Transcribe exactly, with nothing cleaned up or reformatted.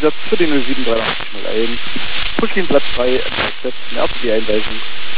Einsatz für die null sieben drei null eins. Pushkin Platz drei, Accept, N R T B Einweisung.